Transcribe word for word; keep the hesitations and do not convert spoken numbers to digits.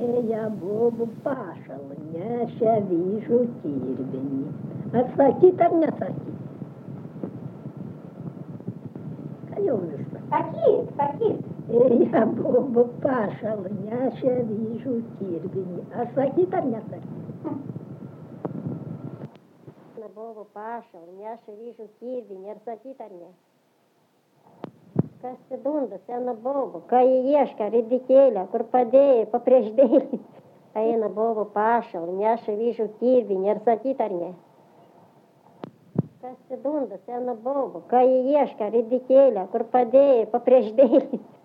Ėja bobų pašalą, nešė vyžų kirvinį. Atsakyt ar nesakyt? Ką jau viską? Sakyt, sakyt. Ėja bobų pašalą, nešė vyžų kirvinį. Atsakyt ar nesakyt? Na bobų pašalą, nešė vyžų kirvinį. Ar sakyt ar ne? Kas te dunda, sena boba, ką jie ieška, ridikėlę, kur padėjai, papriešdėjai. Eina boba pašalą, neša vyžų kirvinį, ar sakyt ar ne? Kas te dunda, sena boba, ką jie ieška, ridikėlę, kur padėjai, papriešdėjai.